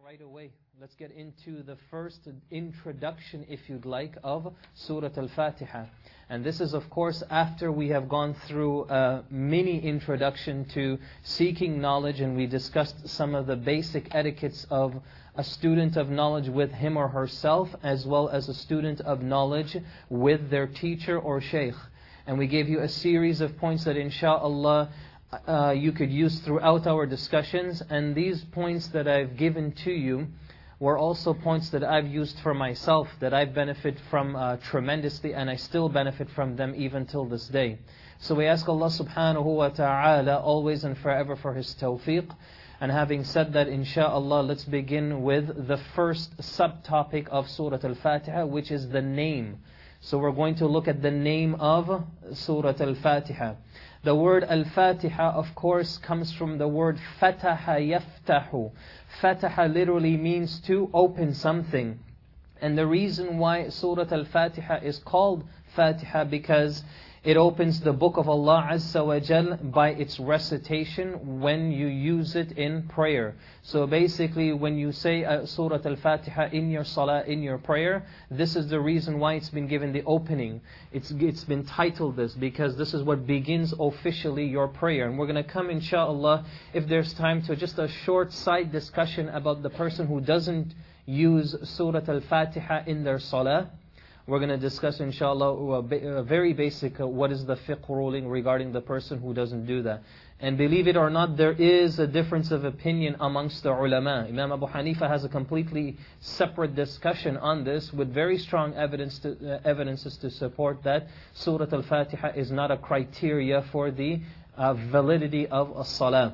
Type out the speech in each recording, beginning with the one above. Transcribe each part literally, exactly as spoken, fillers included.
right away. Let's get into the first introduction, if you'd like, of Surah Al-Fatiha. And this is, of course, after we have gone through a mini introduction to seeking knowledge, and we discussed some of the basic etiquettes of a student of knowledge with him or herself, as well as a student of knowledge with their teacher or shaykh. And we gave you a series of points that, insha'Allah, Uh, you could use throughout our discussions, and these points that I've given to you were also points that I've used for myself, that I benefit from uh, tremendously, and I still benefit from them even till this day. So we ask Allah subhanahu wa ta'ala always and forever for His tawfiq. And having said that, insha'Allah, let's begin with the first subtopic of Surah Al-Fatiha, which is the name. So we're going to look at the name of Surah Al-Fatiha. The word Al-Fatiha, of course, comes from the word Fataha yaftahu. Fataha literally means to open something. And the reason why Surah Al-Fatiha is called Fatiha, because it opens the book of Allah Azza wa Jal by its recitation when you use it in prayer. So basically, when you say uh, Surah Al-Fatiha in your salah, in your prayer, this is the reason why it's been given the opening. It's, it's been titled this, because this is what begins officially your prayer. And we're going to come, insha'Allah, if there's time, to just a short side discussion about the person who doesn't use Surah Al-Fatiha in their salah. We're going to discuss, inshallah, a very basic, uh, what is the fiqh ruling regarding the person who doesn't do that. And believe it or not, there is a difference of opinion amongst the ulama. Imam Abu Hanifa has a completely separate discussion on this with very strong evidence to, uh, evidences to support that Surah Al-Fatiha is not a criteria for the uh, validity of a salah.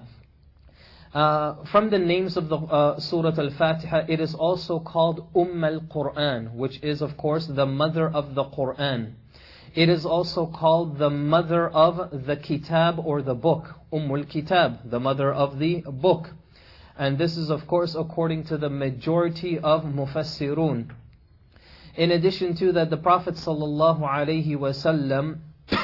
Uh, from the names of the uh, Surah Al-Fatiha, it is also called Umm al-Quran, which is, of course, the mother of the Quran. It is also called the mother of the Kitab, or the book. Umm al-Kitab, the mother of the book. And this is, of course, according to the majority of Mufassirun. In addition to that, the Prophet sallallahu alaihi wasallam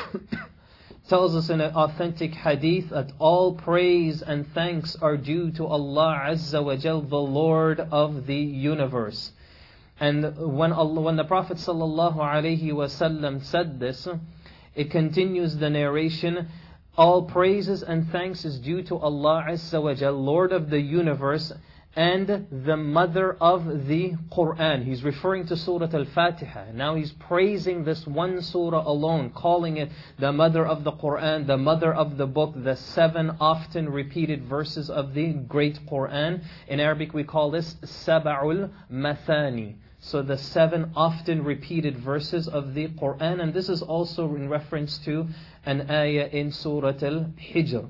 tells us in an authentic hadith that all praise and thanks are due to Allah Azza wa Jal, the Lord of the universe. And when Allah, when the Prophet sallallahu alaihi wasallam said this, it continues the narration: all praises and thanks is due to Allah Azza wa Jal, Lord of the universe, and the mother of the Quran. He's referring to Surah Al-Fatiha. Now he's praising this one surah alone, calling it the mother of the Quran, the mother of the book, the seven often repeated verses of the great Quran. In Arabic we call this Sab'ul Mathani. So the seven often repeated verses of the Quran. And this is also in reference to an ayah in Surah Al-Hijr.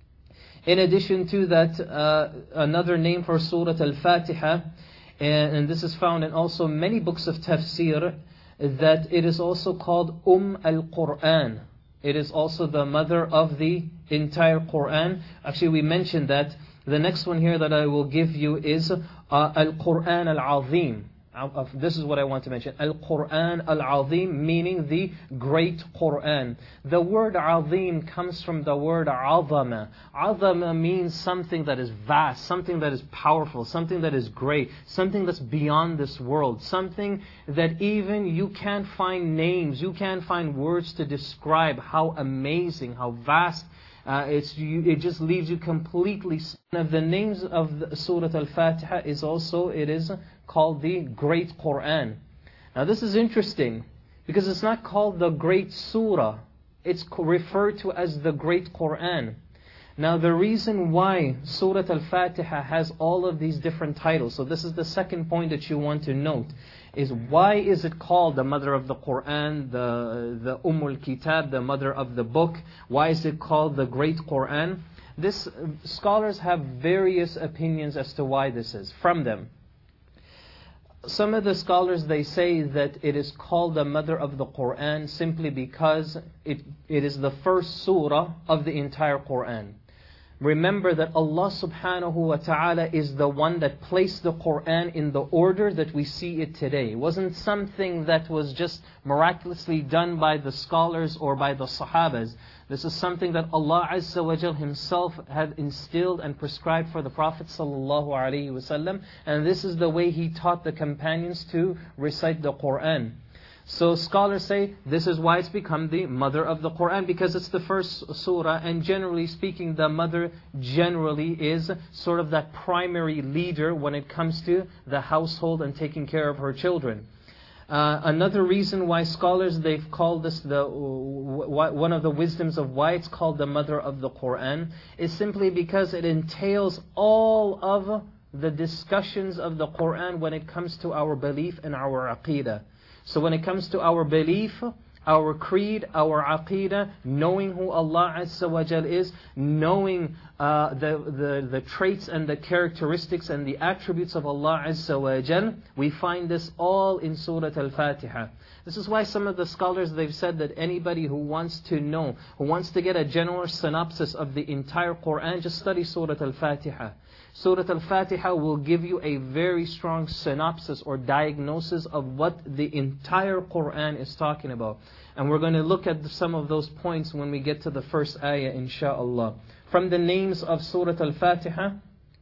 In addition to that, uh, another name for Surah Al-Fatiha, and, and this is found in also many books of tafsir, that it is also called Umm al-Quran. It is also the mother of the entire Quran. Actually, we mentioned that. The next one here that I will give you is uh, Al-Quran Al-Azim. This is what I want to mention. Al-Quran Al-Azim, meaning the great Quran. The word Azim comes from the word Azama. Azama means something that is vast, something that is powerful, something that is great, something that's beyond this world, something that even you can't find names, you can't find words to describe how amazing, how vast. Uh, it's, you, it just leaves you completely. One of the names of the Surah Al-Fatiha is also, it is called the Great Quran. Now this is interesting, because it's not called the Great Surah. It's referred to as the Great Quran. Now the reason why Surah Al-Fatiha has all of these different titles, so this is the second point that you want to note, is why is it called the mother of the Quran, the, the Umm al-Kitab, the mother of the book? Why is it called the Great Quran? This, scholars have various opinions as to why this is, from them. Some of the scholars, they say that it is called the mother of the Quran simply because it, it is the first surah of the entire Quran. remember that Allah subhanahu wa ta'ala is the one that placed the Quran in the order that we see it today. It wasn't something that was just miraculously done by the scholars or by the Sahabas. This is something that Allah Azza wa Jal Himself had instilled and prescribed for the Prophet sallallahu alaihi wasallam, and this is the way He taught the companions to recite the Quran. So scholars say this is why it's become the mother of the Quran, because it's the first surah, and generally speaking the mother generally is sort of that primary leader when it comes to the household and taking care of her children. Uh, another reason why scholars, they've called this the one of the wisdoms of why it's called the mother of the Quran is simply because it entails all of the discussions of the Quran when it comes to our belief and our aqeedah. So when it comes to our belief, our creed, our aqeedah, knowing who Allah Azza wa Jal is, knowing uh, the, the, the traits and the characteristics and the attributes of Allah Azza wa Jal, we find this all in Surah Al-Fatiha. This is why some of the scholars, they've said that anybody who wants to know, who wants to get a general synopsis of the entire Quran, just study Surah Al-Fatiha. Surah Al-Fatiha will give you a very strong synopsis or diagnosis of what the entire Quran is talking about. And we're going to look at some of those points when we get to the first ayah, inshaAllah. From the names of Surah Al-Fatiha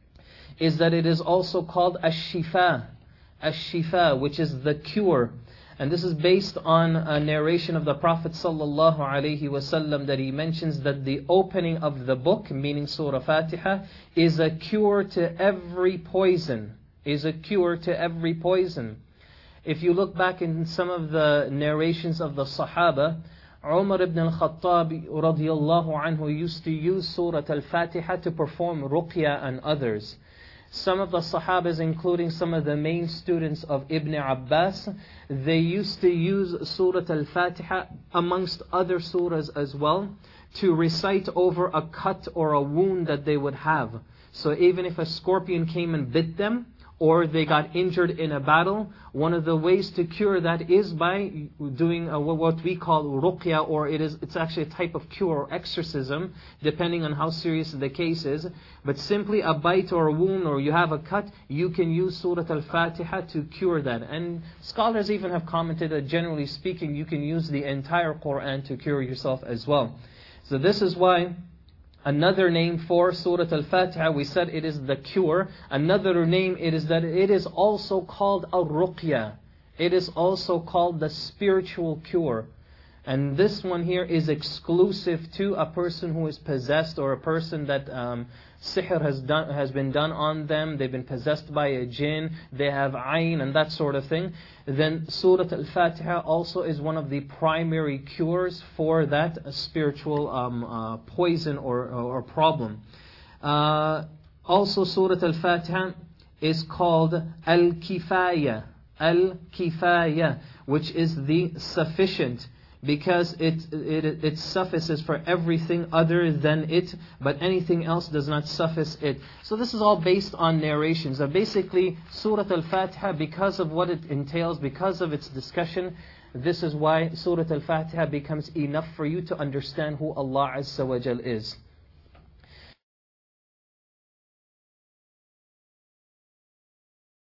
is that it is also called Ash-Shifa. Ash-Shifa, which is the cure. And this is based on a narration of the Prophet sallallahu alaihi wasallam that he mentions that the opening of the book, meaning Surah Fatiha, is a cure to every poison. Is a cure to every poison. If you look back in some of the narrations of the Sahaba, Umar ibn al-Khattab radiyallahu anhu used to use Surah Al-Fatiha to perform ruqya and others. Some of the Sahabas, including some of the main students of Ibn Abbas, they used to use Surah Al-Fatiha amongst other surahs as well to recite over a cut or a wound that they would have. So even if a scorpion came and bit them, or they got injured in a battle, one of the ways to cure that is by doing a, what we call ruqya, or it is, it's actually a type of cure or exorcism, depending on how serious the case is. But simply a bite or a wound, or you have a cut, you can use Surah Al-Fatiha to cure that. And scholars even have commented that generally speaking, you can use the entire Quran to cure yourself as well. So this is why another name for Surah Al-Fatiha, we said it is the cure. Another name it is that it is also called Al-Ruqya. It is also called the spiritual cure. And this one here is exclusive to a person who is possessed, or a person that um, sihr has done has been done on them, they've been possessed by a jinn, they have ayn and that sort of thing. Then Surah Al-Fatiha also is one of the primary cures for that spiritual um, uh, poison or, or problem. Uh, also Surah Al-Fatiha is called Al-Kifaya. Al-Kifaya, which is the sufficient, because it, it it suffices for everything other than it, but anything else does not suffice it. So this is all based on narrations. That basically Surah Al-Fatiha, because of what it entails, because of its discussion, this is why Surah Al-Fatiha becomes enough for you to understand who Allah Azza wa Jal is.